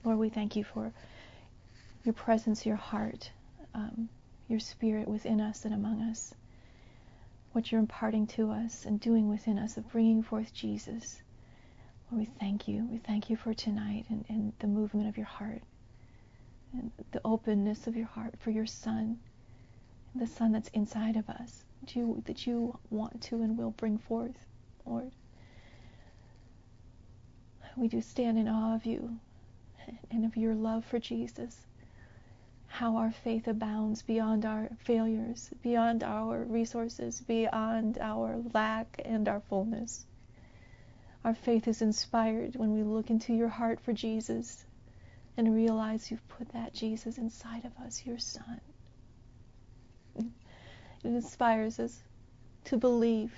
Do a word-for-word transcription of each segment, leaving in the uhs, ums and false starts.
Lord, we thank you for your presence, your heart, um, your spirit within us and among us, what you're imparting to us and doing within us of bringing forth Jesus. Lord, we thank you. We thank you for tonight and, and the movement of your heart and the openness of your heart for your Son, the Son that's inside of us, that you, that you want to and will bring forth, Lord. We do stand in awe of you and of your love for Jesus, how our faith abounds beyond our failures, beyond our resources, beyond our lack and our fullness. Our faith is inspired when we look into your heart for Jesus and realize you've put that Jesus inside of us, your Son. It inspires us to believe,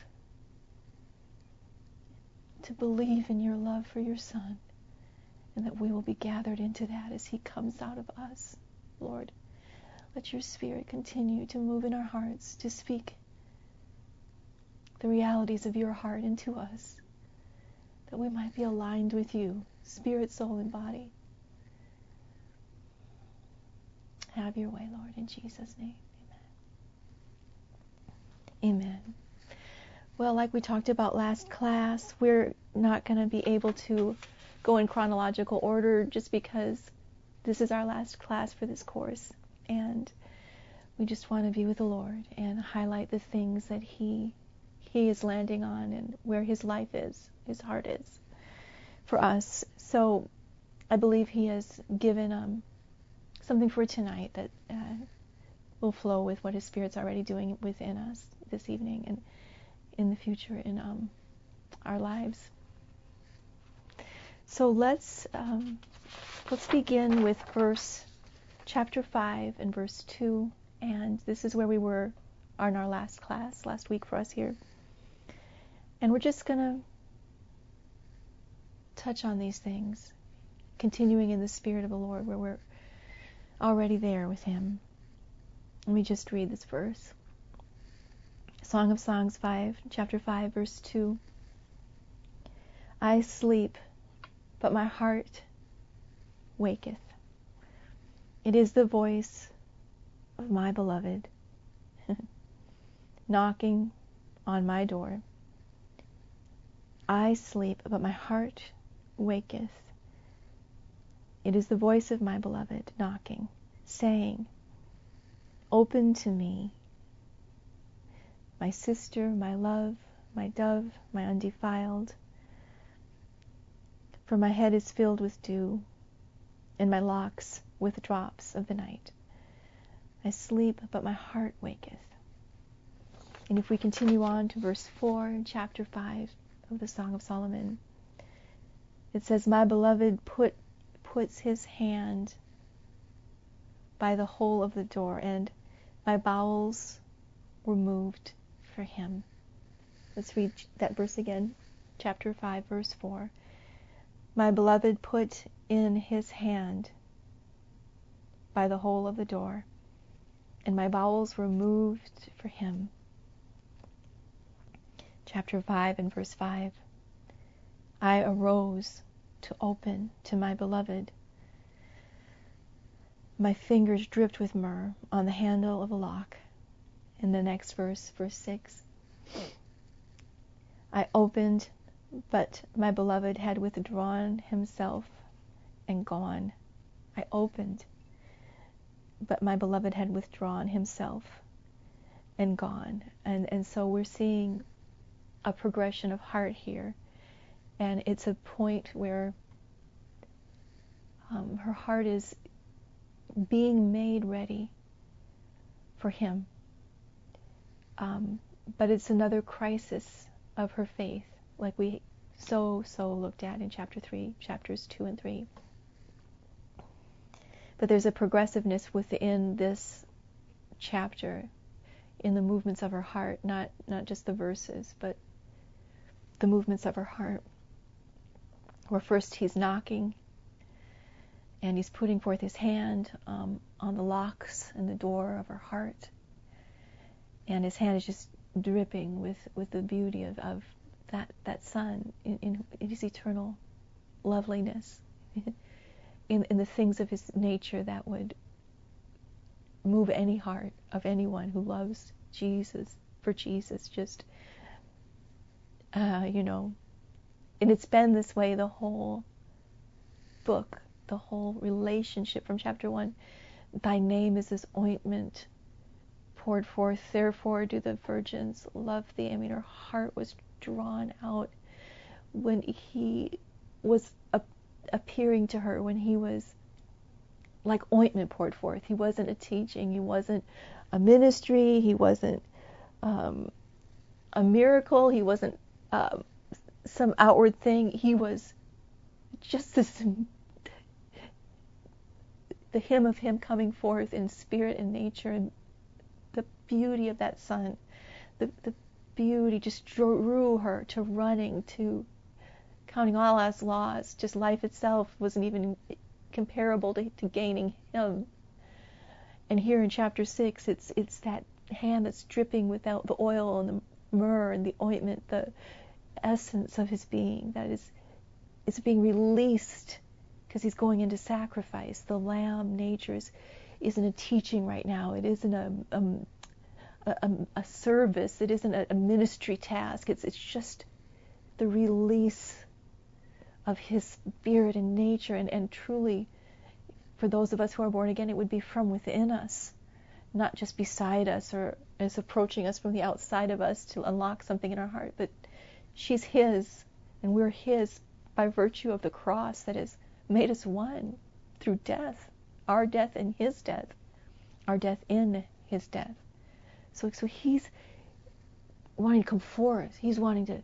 to believe in your love for your Son, and that we will be gathered into that as he comes out of us. Lord, let your Spirit continue to move in our hearts, to speak the realities of your heart into us, that we might be aligned with you, spirit, soul, and body. Have your way, Lord, in Jesus' name. Amen. Amen. Well, like we talked about last class, we're not going to be able to go in chronological order just because this is our last class for this course. And we just want to be with the Lord and highlight the things that he he is landing on and where his life is, his heart is for us. So I believe he has given um, something for tonight that uh, will flow with what his Spirit's already doing within us this evening and in the future in um, our lives. So let's um, let's begin with verse chapter five and verse two, and this is where we were on our last class last week for us here. And we're just going to touch on these things, continuing in the Spirit of the Lord where we're already there with him. Let me just read this verse. Song of Songs five, chapter five, verse two. I sleep, but my heart waketh. It is the voice of my beloved knocking on my door. I sleep, but my heart waketh. It is the voice of my beloved knocking, saying, open to me, my sister, my love, my dove, my undefiled. For my head is filled with dew, and my locks with drops of the night. I sleep, but my heart waketh. And if we continue on to verse four in chapter five of the Song of Solomon, it says, my beloved put puts his hand by the hole of the door, and my bowels were moved for him. Let's read that verse again. Chapter five, verse four. My beloved put in his hand by the hole of the door, and my bowels were moved for him. Chapter five and verse five. I arose to open to my beloved. My fingers dripped with myrrh on the handle of a lock. In the next verse, verse six. I opened, but my beloved had withdrawn himself and gone. I opened, but my beloved had withdrawn himself and gone. And, and so we're seeing a progression of heart here. And it's a point where um, her heart is being made ready for him. Um, but it's another crisis of her faith, like we so, so looked at in chapter three, chapters two and three. But there's a progressiveness within this chapter in the movements of her heart, not, not just the verses, but the movements of her heart. Where first he's knocking, and he's putting forth his hand um, on the locks and the door of her heart. And his hand is just dripping with, with the beauty of, of that, that Son in, in, in his eternal loveliness. in, in the things of his nature that would move any heart of anyone who loves Jesus, for Jesus, just, uh, you know, and it's been this way the whole book, the whole relationship from chapter one. Thy name is this ointment poured forth, therefore do the virgins love thee. I mean, her heart was drawn out when he was a- appearing to her, when he was like ointment poured forth. He wasn't a teaching, he wasn't a ministry, he wasn't um, a miracle, he wasn't um, some outward thing. He was just this, the hymn of him coming forth in spirit and nature, and the beauty of that son, the, the beauty just drew her to running, to counting all as lost. Just life itself wasn't even comparable to, to gaining him. And here in chapter six, it's it's that hand that's dripping without the oil and the myrrh and the ointment, the essence of his being that is is being released because he's going into sacrifice. The lamb nature is, isn't a teaching right now. It isn't a um, a, a, a service. It isn't a, a ministry task. It's it's just the release of his spirit and nature, and, and truly, for those of us who are born again, it would be from within us, not just beside us or as approaching us from the outside of us to unlock something in our heart, but she's his, and we're his by virtue of the cross that has made us one through death, our death and his death, our death in his death. So, so he's wanting to come forth. He's wanting to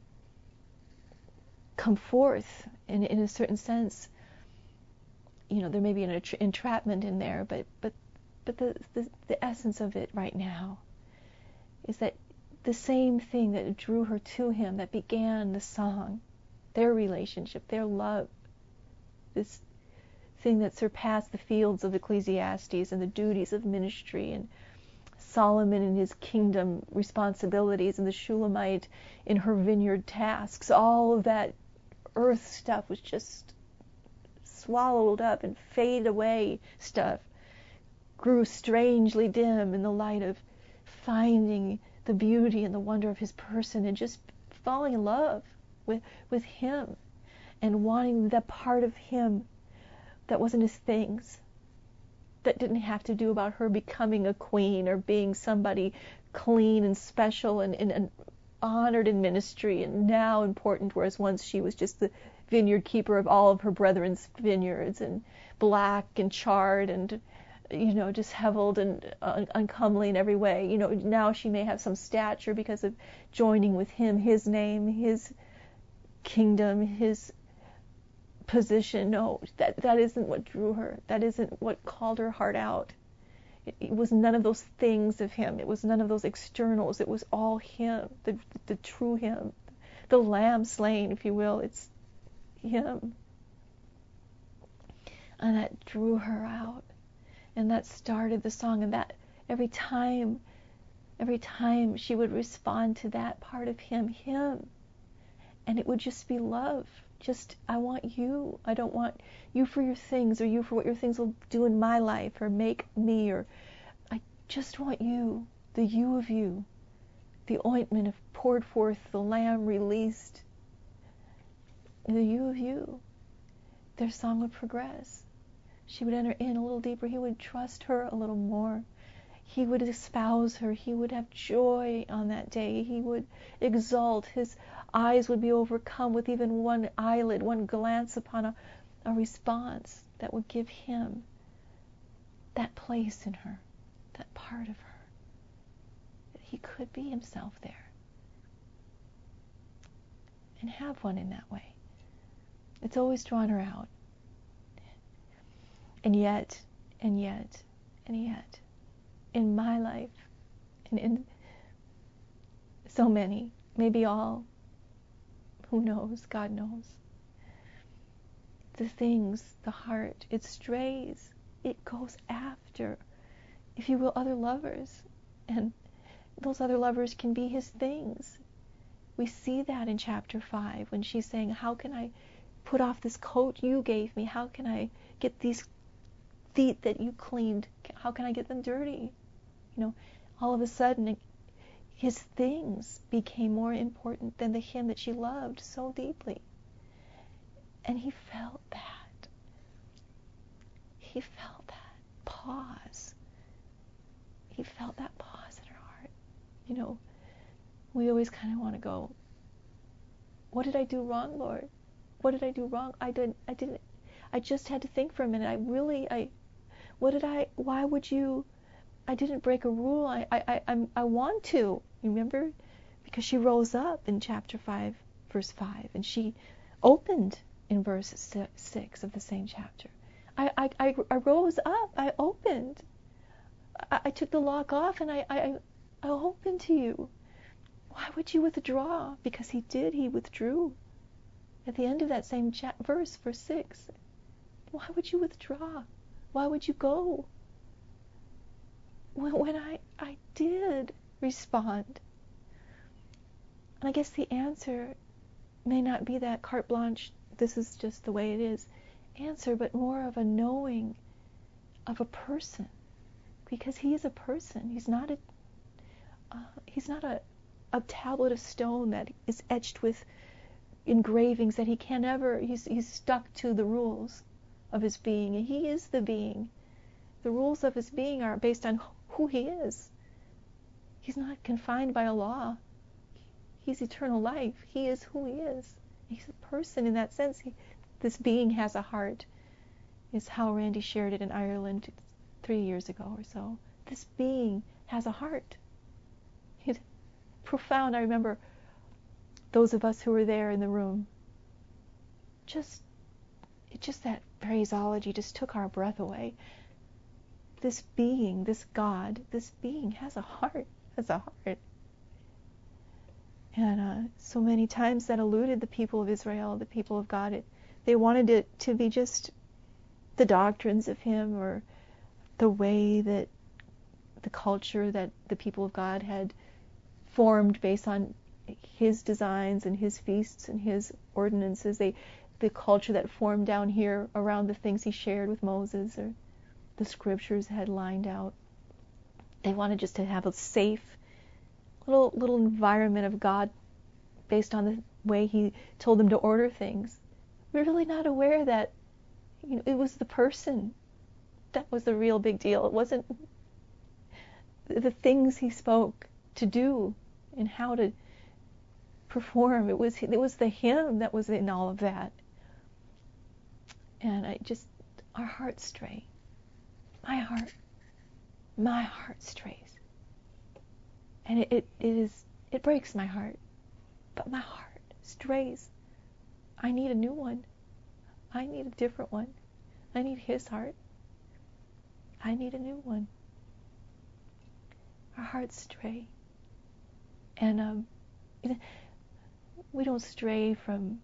come forth in, in a certain sense. You know, there may be an entra- entrapment in there, but but but the, the the essence of it right now is that the same thing that drew her to him, that began the song, their relationship, their love, this thing that surpassed the fields of Ecclesiastes and the duties of ministry, and Solomon in his kingdom responsibilities, and the Shulamite in her vineyard tasks. All of that earth stuff was just swallowed up, and fade away stuff grew strangely dim in the light of finding the beauty and the wonder of his person, and just falling in love with with him, and wanting that part of him that wasn't his things, that didn't have to do about her becoming a queen or being somebody clean and special and, and, and honored in ministry and now important, whereas once she was just the vineyard keeper of all of her brethren's vineyards, and black and charred and, you know, disheveled and un- uncomely in every way. You know, now she may have some stature because of joining with him, his name, his kingdom, his position. No, that that isn't what drew her. That isn't what called her heart out. It, it was none of those things of him. It was none of those externals. It was all him, the the true him, the lamb slain, if you will. It's him. And that drew her out. And that started the song. And that every time, every time she would respond to that part of him, him. And it would just be love. Just, I want you. I don't want you for your things, or you for what your things will do in my life or make me, or I just want you, the you of you, the ointment of poured forth, the lamb released, the you of you. Their song would progress. She would enter in a little deeper. He would trust her a little more. He would espouse her. He would have joy on that day. He would exult. His eyes would be overcome with even one eyelid, one glance upon a, a response that would give him that place in her, that part of her, that he could be himself there and have one in that way. It's always drawn her out. And yet, and yet, and yet, in my life, and in so many, maybe all, who knows, God knows, the things, the heart, it strays, it goes after, if you will, other lovers, and those other lovers can be his things. We see that in chapter five when she's saying, how can I put off this coat you gave me? How can I get these feet that you cleaned? How can I get them dirty? You know, all of a sudden, his things became more important than the him that she loved so deeply. And he felt that. He felt that pause. He felt that pause in her heart. You know, we always kind of want to go, what did I do wrong, Lord? What did I do wrong? I didn't, I didn't, I just had to think for a minute. I really, I, what did I, why would you, I didn't break a rule. I, I, I, I'm, I want to, remember? Because she rose up in chapter five, verse five, and she opened in verse six of the same chapter. I, I, I, I rose up, I opened. I, I took the lock off and I, I, I opened to you. Why would you withdraw? Because he did, he withdrew. At the end of that same cha- verse, verse six, why would you withdraw? Why would you go? When, when I, I did respond. And I guess the answer may not be that carte blanche, this is just the way it is, answer, but more of a knowing of a person. Because he is a person. He's not a, uh, he's not a, a tablet of stone that is etched with engravings that he can never, he's, he's stuck to the rules of his being. And he is the being. The rules of his being are based on who he is. He's not confined by a law. He's eternal life. He is who he is. He's a person in that sense. He, this being has a heart. Is how Randy shared it in Ireland three years ago or so. This being has a heart. It's profound. I remember those of us who were there in the room. Just, it just that phraseology just took our breath away. This being, this God, this being has a heart. Has a heart. And uh, so many times that eluded the people of Israel, the people of God. It, they wanted it to be just the doctrines of him or the way that the culture that the people of God had formed based on his designs and his feasts and his ordinances. They, the culture that formed down here around the things he shared with Moses or the scriptures had lined out. They wanted just to have a safe little little environment of God based on the way he told them to order things. We're really not aware that, you know, it was the person that was the real big deal. It wasn't the things he spoke to do and how to perform. It was it was the him that was in all of that. And I just, our hearts stray. My heart, my heart strays. And it, it, it is, it breaks my heart. But my heart strays. I need a new one. I need a different one. I need his heart. I need a new one. Our hearts stray. And um, we don't stray from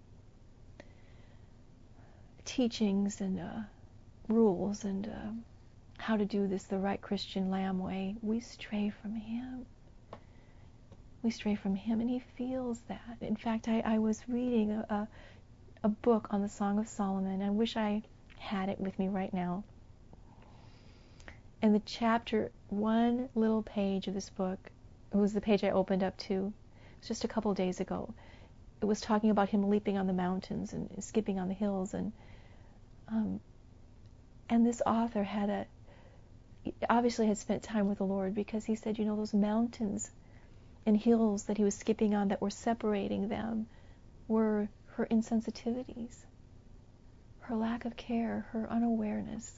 teachings and uh, rules and uh, how to do this the right Christian lamb way. We stray from him. We stray from him, and he feels that. In fact, I, I was reading a, a, a book on the Song of Solomon. I wish I had it with me right now. And the chapter, one little page of this book, it was the page I opened up to. It was just a couple days ago. It was talking about him leaping on the mountains and skipping on the hills. And um, and this author had a, obviously had spent time with the Lord, because he said, you know, those mountains and hills that he was skipping on that were separating them were her insensitivities, her lack of care, her unawareness.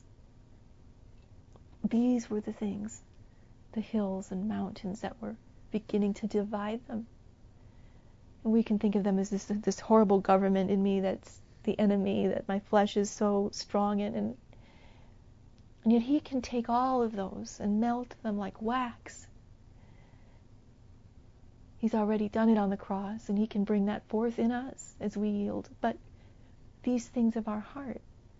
These were the things, the hills and mountains that were beginning to divide them. And we can think of them as this this horrible government in me that's the enemy, that my flesh is so strong in. And, and yet he can take all of those and melt them like wax. He's already done it on the cross, and he can bring that forth in us as we yield. But these things of our heart,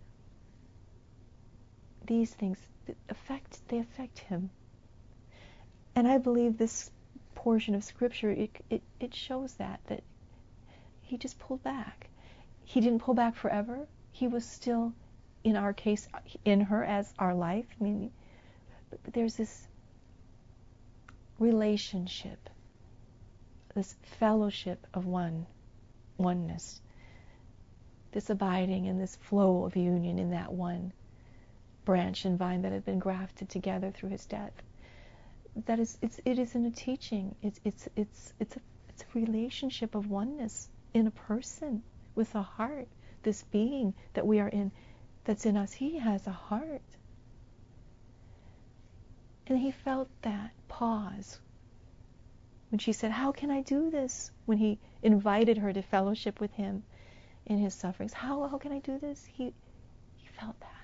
these things affect, they affect him. And I believe this portion of Scripture, it, it, it shows that, that he just pulled back. he didn't pull back forever. He was still, in our case, in her as our life. I mean, but, but there's this relationship, this fellowship of one, oneness, this abiding and this flow of union in that one branch and vine that had been grafted together through his death. That is, it's, it isn't a teaching. It's, it's, it's, it's a, it's a relationship of oneness in a person with a heart. This being that we are in, that's in us, he has a heart. And he felt that pause when she said, how can I do this? When he invited her to fellowship with him in his sufferings. How, how can I do this? He, he felt that.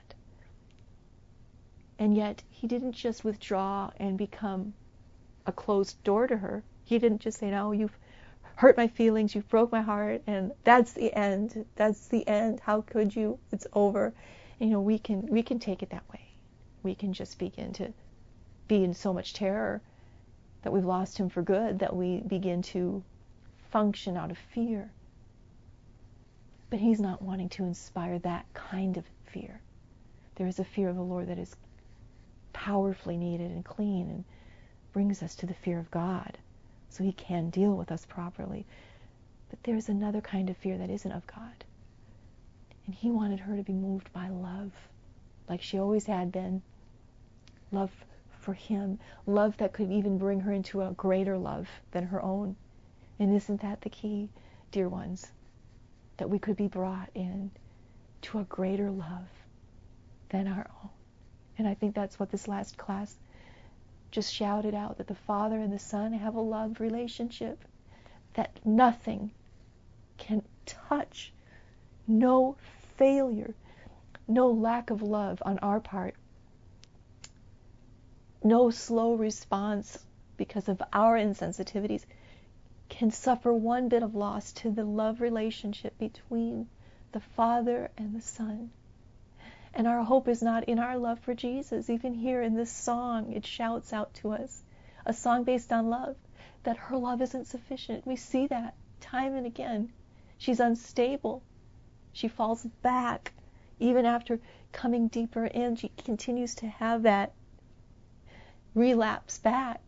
And yet, he didn't just withdraw and become a closed door to her. He didn't just say, no, you've hurt my feelings, you've broke my heart, and that's the end. That's the end. How could you? It's over. And, you know, we can we can take it that way. We can just begin to be in so much terror that we've lost him for good, that we begin to function out of fear. But he's not wanting to inspire that kind of fear. There is a fear of the Lord that is powerfully needed and clean and brings us to the fear of God so he can deal with us properly. But there's another kind of fear that isn't of God. And he wanted her to be moved by love, like she always had been. Love for him. Love that could even bring her into a greater love than her own. And isn't that the key, dear ones? That we could be brought in to a greater love than our own. And I think that's what this last class just shouted out, that the Father and the Son have a love relationship that nothing can touch. No failure, no lack of love on our part, no slow response because of our insensitivities can suffer one bit of loss to the love relationship between the Father and the Son. And our hope is not in our love for Jesus. Even here in this song, it shouts out to us, a song based on love, that her love isn't sufficient. We see that time and again. She's unstable. She falls back. Even after coming deeper in, she continues to have that relapse back.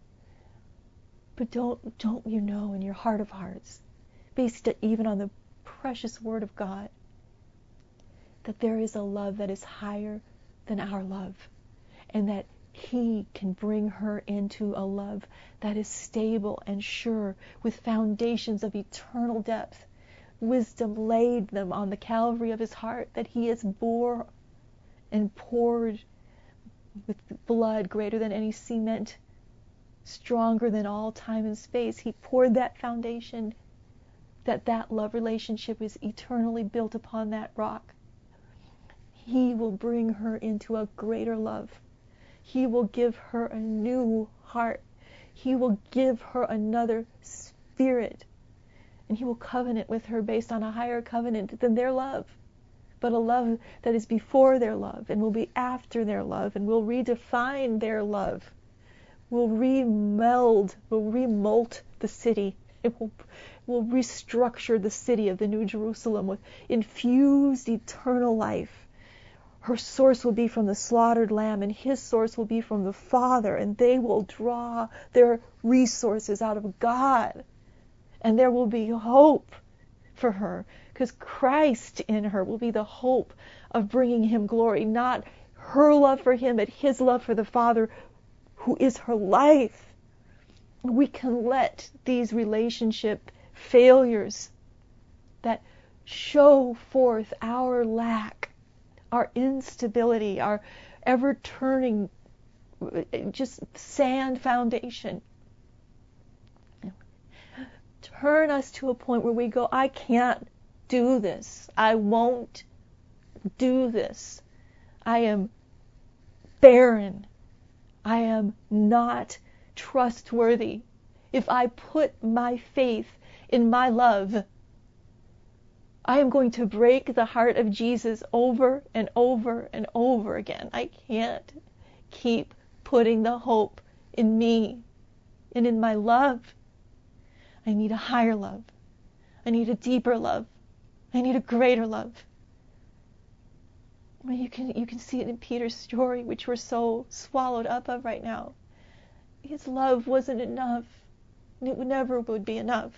But don't, don't you know in your heart of hearts, based even on the precious Word of God, that there is a love that is higher than our love, and that he can bring her into a love that is stable and sure, with foundations of eternal depth. Wisdom laid them on the Calvary of his heart, that he has bore and poured with blood greater than any cement, stronger than all time and space. He poured that foundation, that that love relationship is eternally built upon that rock. He will bring her into a greater love. He will give her a new heart. He will give her another spirit. And he will covenant with her based on a higher covenant than their love. But a love that is before their love and will be after their love and will redefine their love. Will remeld, will remolt the city. It will, will restructure the city of the New Jerusalem with infused eternal life. Her source will be from the slaughtered lamb, and his source will be from the Father, and they will draw their resources out of God. And there will be hope for her, because Christ in her will be the hope of bringing him glory, not her love for him, but his love for the Father, who is her life. We can let these relationship failures that show forth our lack, our instability, our ever-turning, just sand foundation, turn us to a point where we go, I can't do this. I won't do this. I am barren. I am not trustworthy. If I put my faith in my love, I am going to break the heart of Jesus over and over and over again. I can't keep putting the hope in me and in my love. I need a higher love. I need a deeper love. I need a greater love. I mean, you can you can see it in Peter's story, which we're so swallowed up of right now. His love wasn't enough. And it never would be enough.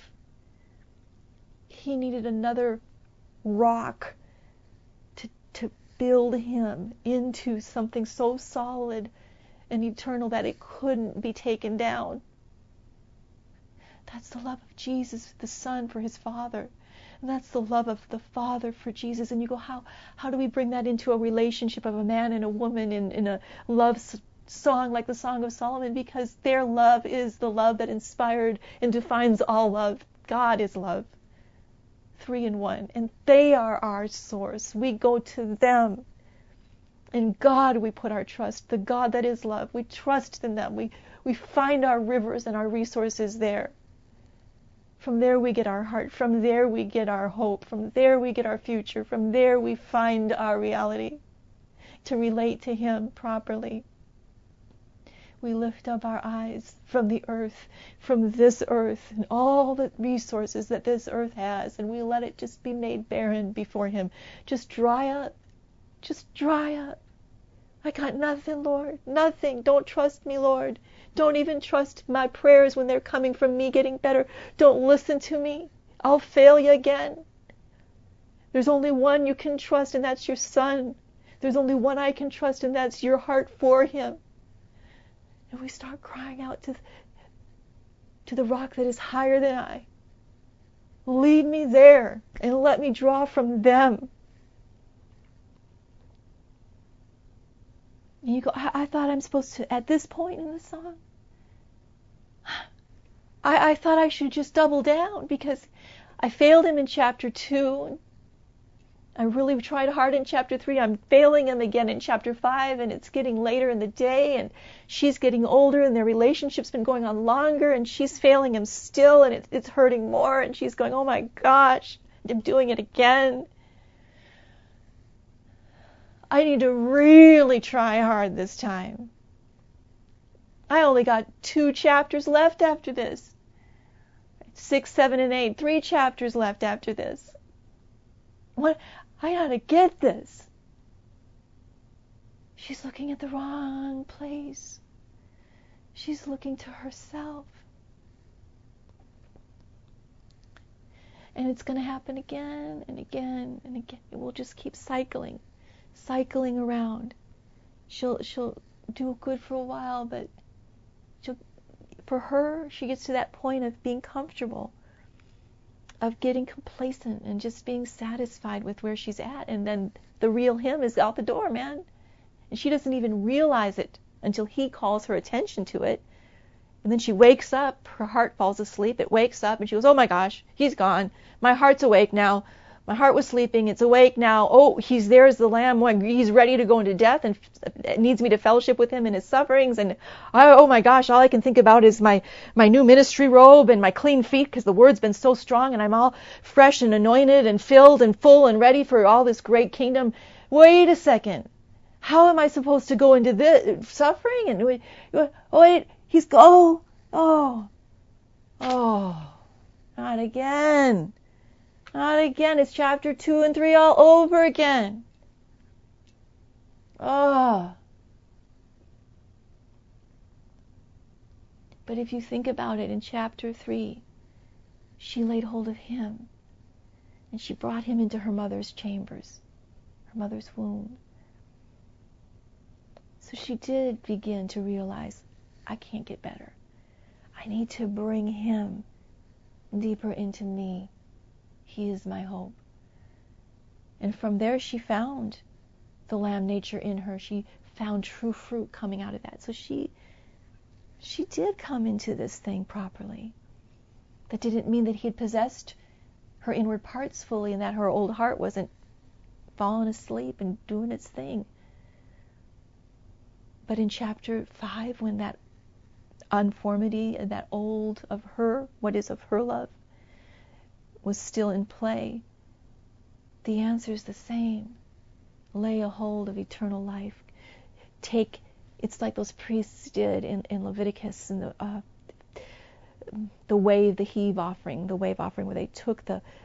He needed another rock to to build him into something so solid and eternal that it couldn't be taken down. That's the love of Jesus, the Son, for his Father. And that's the love of the Father for Jesus. And you go, how how do we bring that into a relationship of a man and a woman in, in a love song like the Song of Solomon? Because their love is the love that inspired and defines all love. God is love. Three in one. And they are our source. We go to them. In God we put our trust. The God that is love. We trust in them. We, we find our rivers and our resources there. From there we get our heart. From there we get our hope. From there we get our future. From there we find our reality to relate to him properly. We lift up our eyes from the earth, from this earth, and all the resources that this earth has, and we let it just be made barren before him. Just dry up. Just dry up. I got nothing, Lord. Nothing. Don't trust me, Lord. Don't even trust my prayers when they're coming from me getting better. Don't listen to me. I'll fail you again. There's only one you can trust, and that's your Son. There's only one I can trust, and that's your heart for him. And we start crying out to, to the rock that is higher than I. Lead me there, and let me draw from them. And you go, I, I thought I'm supposed to, at this point in the song, I, I thought I should just double down because I failed him in chapter two. I really tried hard in chapter three. I'm failing him again in chapter five, and it's getting later in the day, and she's getting older, and their relationship's been going on longer, and she's failing him still, and it, it's hurting more, and she's going, oh my gosh, I'm doing it again. I need to really try hard this time. I only got two chapters left after this. Six, seven, and eight. Three chapters left after this. What? I gotta get this. She's looking at the wrong place. She's looking to herself. And it's going to happen again and again and again. It will just keep cycling. cycling around. She'll she'll do good for a while, but she'll, for her, she gets to that point of being comfortable, of getting complacent and just being satisfied with where she's at, and then the real him is out the door, man. And she doesn't even realize it until he calls her attention to it. And then she wakes up, her heart falls asleep, it wakes up, and she goes, oh my gosh, he's gone. My heart's awake now. My heart was sleeping, it's awake now. Oh, he's there as the Lamb. He's ready to go into death and needs me to fellowship with him in his sufferings. And oh my gosh, all I can think about is my, my new ministry robe and my clean feet, because the word's been so strong and I'm all fresh and anointed and filled and full and ready for all this great kingdom. Wait a second. How am I supposed to go into this suffering? And wait, wait he's, oh, oh, oh, not again. Not again. It's chapter two and three all over again. Oh. But if you think about it, in chapter three, she laid hold of him, and she brought him into her mother's chambers, her mother's womb. So she did begin to realize, I can't get better. I need to bring him deeper into me. He is my hope. And from there she found the lamb nature in her. She found true fruit coming out of that. So she she did come into this thing properly. That didn't mean that he had possessed her inward parts fully and that her old heart wasn't falling asleep and doing its thing. But in chapter five, when that unformity, that old of her, what is of her love, was still in play, the answer is the same. Lay a hold of eternal life. Take, it's like those priests did in, in Leviticus, in the uh, the wave, the heave offering, the wave offering, where they took the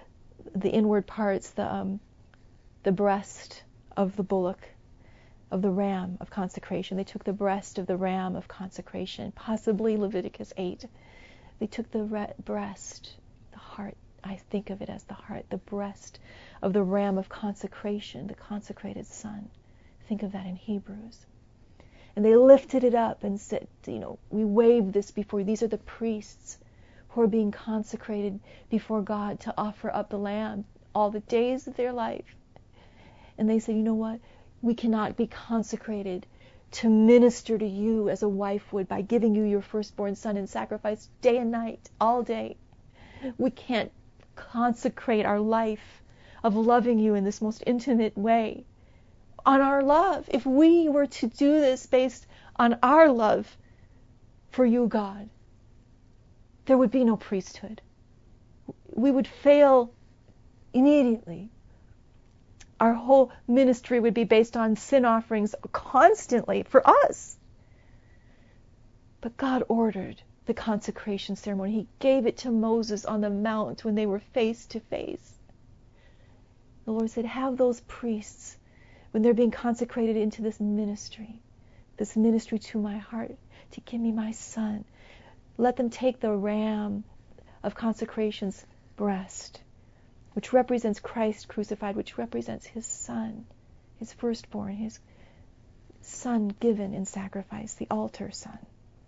the inward parts, the um, the breast of the bullock, of the ram of consecration. They took the breast of the ram of consecration, possibly Leviticus eight. They took the re- breast, the heart, I think of it as the heart, the breast of the ram of consecration, the consecrated son. Think of that in Hebrews. And they lifted it up and said, you know, we wave this before you. These are the priests who are being consecrated before God to offer up the lamb all the days of their life. And they said, you know what? We cannot be consecrated to minister to you as a wife would by giving you your firstborn son in sacrifice day and night, all day. We can't consecrate our life of loving you in this most intimate way on our love. If we were to do this based on our love for you, God, there would be no priesthood. We would fail immediately. Our whole ministry would be based on sin offerings constantly for us. But God ordered the consecration ceremony. He gave it to Moses on the mount when they were face to face. The Lord said, have those priests, when they're being consecrated into this ministry, this ministry to my heart, to give me my son, let them take the ram of consecration's breast, which represents Christ crucified, which represents his son, his firstborn, his son given in sacrifice, the altar son.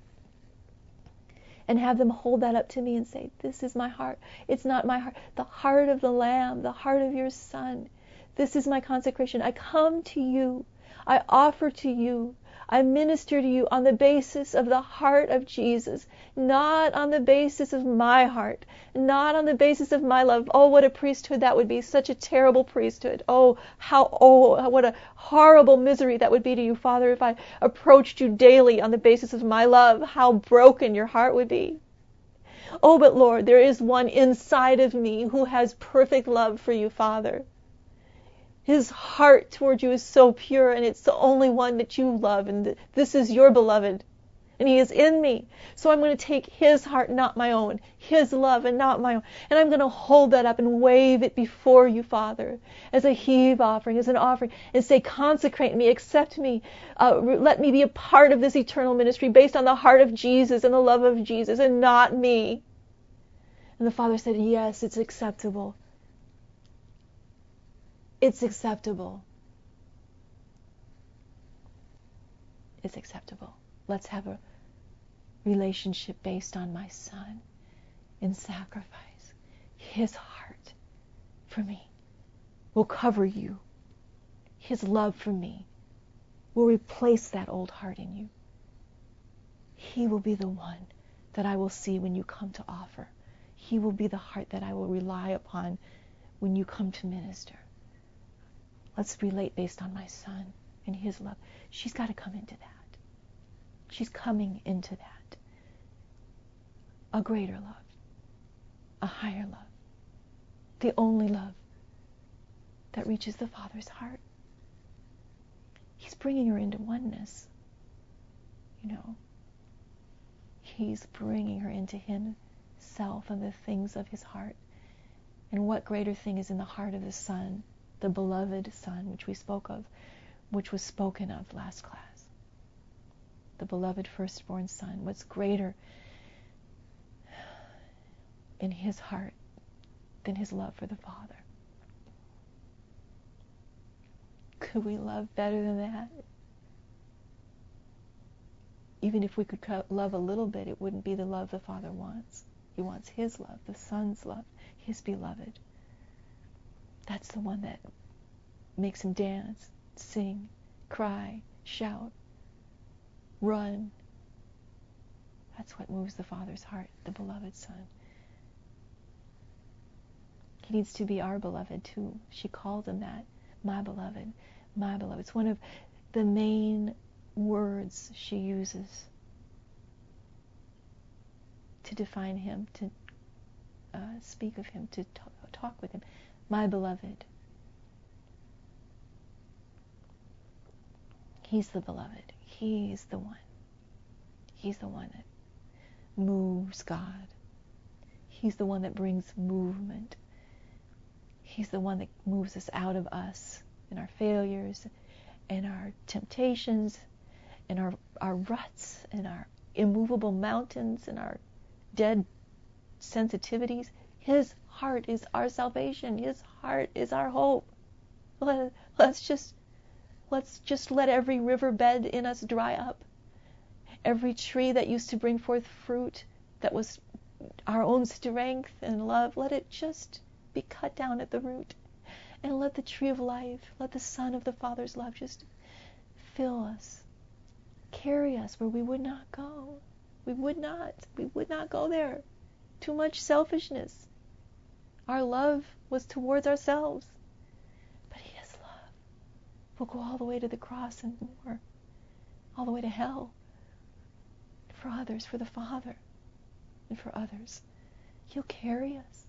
And have them hold that up to me and say, this is my heart. It's not my heart. The heart of the Lamb, the heart of your Son. This is my consecration. I come to you. I offer to you. I minister to you on the basis of the heart of Jesus, not on the basis of my heart, not on the basis of my love. Oh, what a priesthood that would be. Such a terrible priesthood. Oh, how, oh, what a horrible misery that would be to you, Father, if I approached you daily on the basis of my love. How broken your heart would be. Oh, but Lord, there is one inside of me who has perfect love for you, Father. His heart toward you is so pure, and it's the only one that you love, and this is your beloved, and he is in me. So I'm going to take his heart, not my own, his love and not my own, and I'm going to hold that up and wave it before you, Father, as a heave offering, as an offering, and say, consecrate me, accept me, uh, let me be a part of this eternal ministry based on the heart of Jesus and the love of Jesus, and not me. And the Father said, yes, it's acceptable. It's acceptable. It's acceptable. Let's have a relationship based on my Son in sacrifice. His heart for me will cover you. His love for me will replace that old heart in you. He will be the one that I will see when you come to offer. He will be the heart that I will rely upon when you come to minister. Let's relate based on my Son and his love. She's got to come into that. She's coming into that. A greater love. A higher love. The only love that reaches the Father's heart. He's bringing her into oneness. You know. He's bringing her into himself and the things of his heart. And what greater thing is in the heart of the Son, the beloved Son, which we spoke of, which was spoken of last class. The beloved firstborn Son. What's greater in his heart than his love for the Father? Could we love better than that? Even if we could love a little bit, it wouldn't be the love the Father wants. He wants his love, the Son's love, his beloved. That's the one that makes him dance, sing, cry, shout, run. That's what moves the Father's heart, the beloved Son. He needs to be our beloved too. She calls him that, my beloved, my beloved. It's one of the main words she uses to define him, to uh, speak of him, to t- talk with him. My beloved. He's the beloved. He's the one. He's the one that moves God. He's the one that brings movement He's the one that moves us out of us and our failures and our temptations and our, our ruts and our immovable mountains and our dead sensitivities. His heart is our salvation. His heart is our hope. Let, let's just let's just let every riverbed in us dry up. Every tree that used to bring forth fruit that was our own strength and love, let it just be cut down at the root. And let the tree of life, let the Son of the Father's love just fill us, carry us where we would not go. We would not. We would not go there. Too much selfishness. Our love was towards ourselves. But His love will go all the way to the cross and more. All the way to hell. For others, for the Father, and for others. He'll carry us.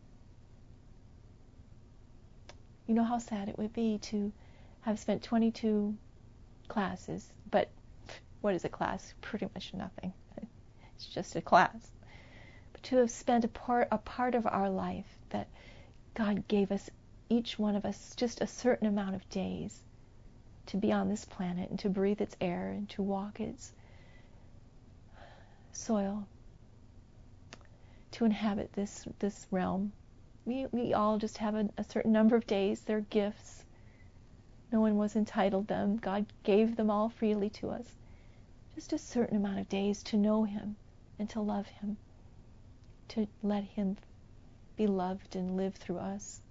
You know how sad it would be to have spent twenty-two classes, but what is a class? Pretty much nothing. It's just a class. But to have spent a part, a part of our life that God gave us, each one of us, just a certain amount of days to be on this planet and to breathe its air and to walk its soil, to inhabit this this realm. We we all just have a, a certain number of days. They're gifts. No one was entitled them. God gave them all freely to us. Just a certain amount of days to know Him and to love Him, to let Him be loved and live through us.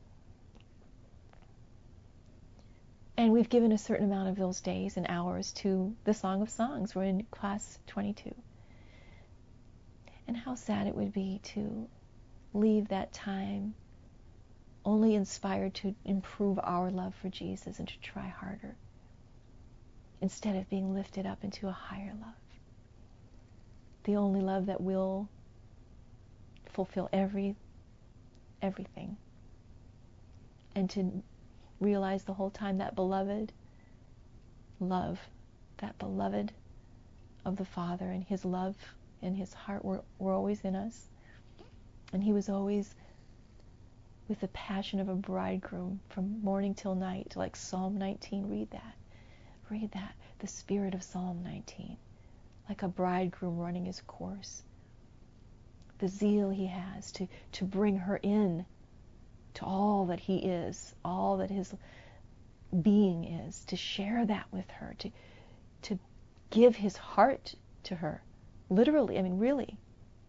And we've given a certain amount of those days and hours to the Song of Songs. We're in class twenty-two. And how sad it would be to leave that time only inspired to improve our love for Jesus and to try harder, instead of being lifted up into a higher love. The only love that will fulfill every everything. And to realize the whole time that beloved love, that beloved of the Father, and His love and His heart were, were always in us. And He was always with the passion of a bridegroom from morning till night, like Psalm nineteen. Read that. Read that. The spirit of Psalm nineteen. Like a bridegroom running his course. The zeal He has to, to bring her in to all that He is, all that His being is, to share that with her, to, to give His heart to her. Literally, I mean, really.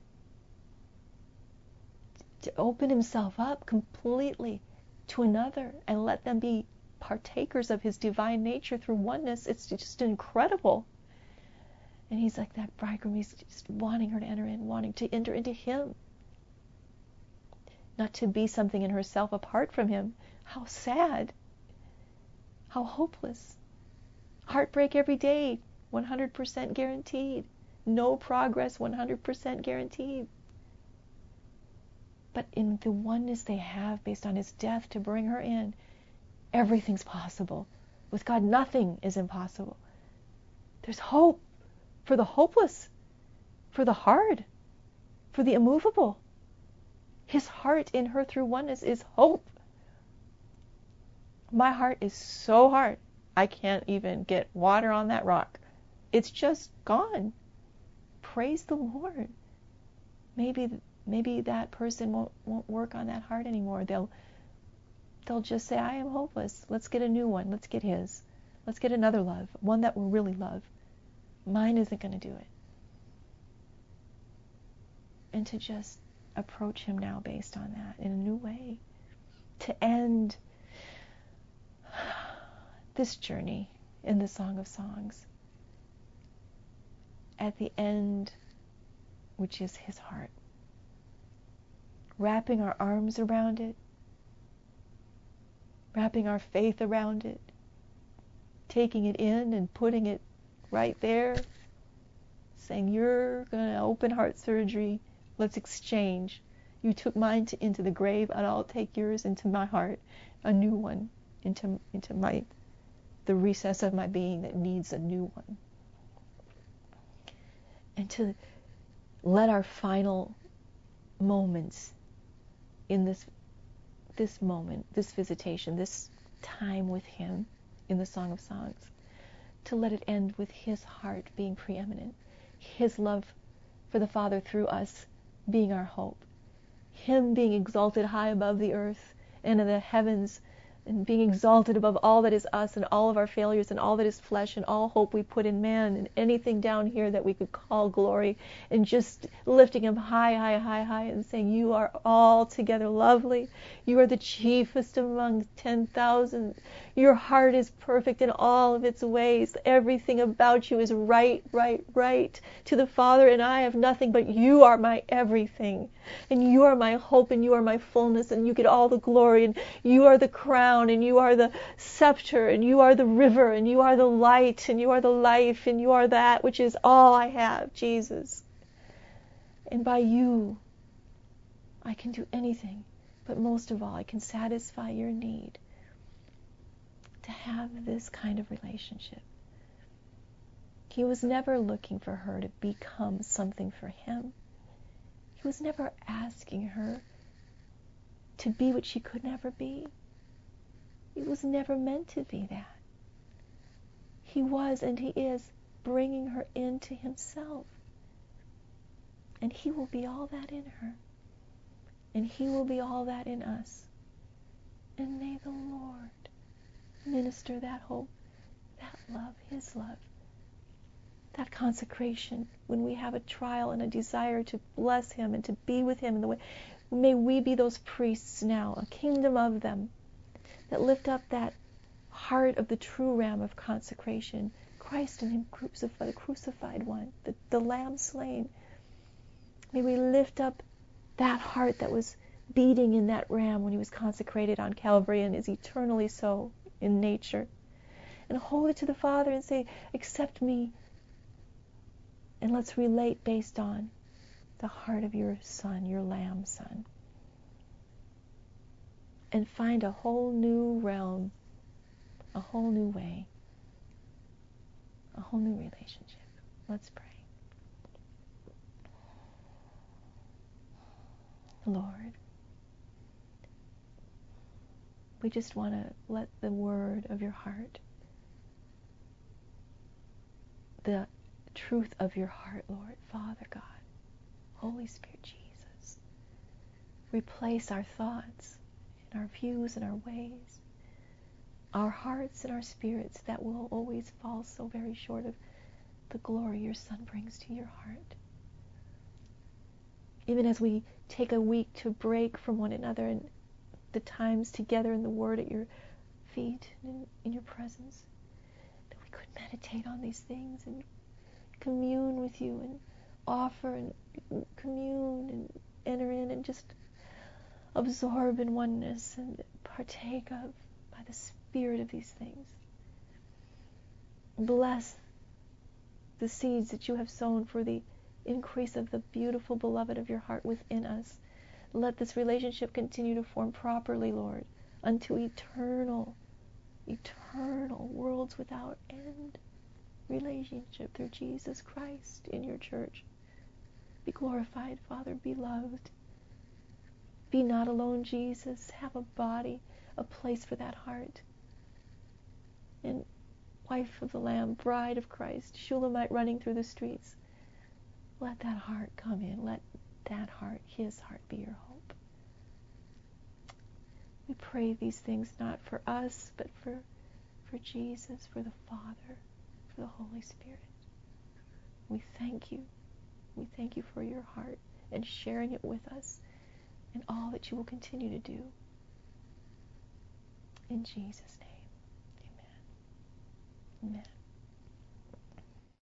To open Himself up completely to another and let them be partakers of His divine nature through oneness. It's just incredible. And He's like that bridegroom. He's just wanting her to enter in, wanting to enter into Him. Not to be something in herself apart from Him. How sad. How hopeless. Heartbreak every day, one hundred percent guaranteed. No progress, one hundred percent guaranteed. But in the oneness they have based on His death to bring her in, everything's possible. With God, nothing is impossible. There's hope for the hopeless, for the hard, for the immovable. His heart in her through oneness is hope. My heart is so hard, I can't even get water on that rock. It's just gone. Praise the Lord. Maybe maybe that person won't won't work on that heart anymore. They'll they'll just say, I am hopeless. Let's get a new one. Let's get His. Let's get another love, one that will really love. Mine isn't going to do it. And to just approach Him now based on that in a new way. To end this journey in the Song of Songs at the end, which is His heart. Wrapping our arms around it, wrapping our faith around it, taking it in and putting it right there, saying, you're going to open heart surgery, let's exchange. You took mine to, into the grave, and I'll take yours into my heart, a new one, into into my the recess of my being that needs a new one. And to let our final moments in this this moment, this visitation, this time with him in the Song of Songs, to let it end with his heart being preeminent, his love for the Father through us being our hope, him being exalted high above the earth and in the heavens, and being exalted above all that is us and all of our failures and all that is flesh and all hope we put in man and anything down here that we could call glory, and just lifting him high, high, high, high and saying, you are altogether lovely. You are the chiefest among ten thousand. Your heart is perfect in all of its ways. Everything about you is right, right, right to the Father, and I have nothing, but you are my everything. And you are my hope, and you are my fullness, and you get all the glory, and you are the crown, and you are the scepter, and you are the river, and you are the light, and you are the life, and you are that which is all I have, Jesus. And by you, I can do anything, but most of all, I can satisfy your need to have this kind of relationship. He was never looking for her to become something for him. He was never asking her to be what she could never be. It was never meant to be that. He was and he is bringing her into himself. And he will be all that in her. And he will be all that in us. And may the Lord minister that hope, that love, his love, that consecration when we have a trial and a desire to bless him and to be with him in the way. May we be those priests now, a kingdom of them, that lift up that heart of the true ram of consecration, Christ and him crucified, the crucified one, the, the lamb slain. May we lift up that heart that was beating in that ram when he was consecrated on Calvary and is eternally so in nature, and hold it to the Father and say, accept me, and let's relate based on the heart of your Son, your Lamb Son, and find a whole new realm, a whole new way, a whole new relationship. Let's pray. Lord, we just want to let the word of your heart, the truth of your heart, Lord, Father God, Holy Spirit, Jesus, replace our thoughts and our views and our ways, our hearts and our spirits that will always fall so very short of the glory your Son brings to your heart. Even as we take a week to break from one another and the times together in the Word at your feet and in your presence, that we could meditate on these things and commune with you and offer and commune and enter in and just absorb in oneness and partake of by the Spirit of these things. Bless the seeds that you have sown for the increase of the beautiful beloved of your heart within us. Let this relationship continue to form properly, Lord, unto eternal, eternal, worlds without end relationship through Jesus Christ in your church. Be glorified, Father, be loved. Be not alone, Jesus. Have a body, a place for that heart. And wife of the Lamb, bride of Christ, Shulamite running through the streets, let that heart come in. Let that heart, his heart, be your hope. We pray these things not for us, but for, for Jesus, for the Father, for the Holy Spirit. We thank you. We thank you for your heart and sharing it with us and all that you will continue to do. In Jesus' name, amen. Amen.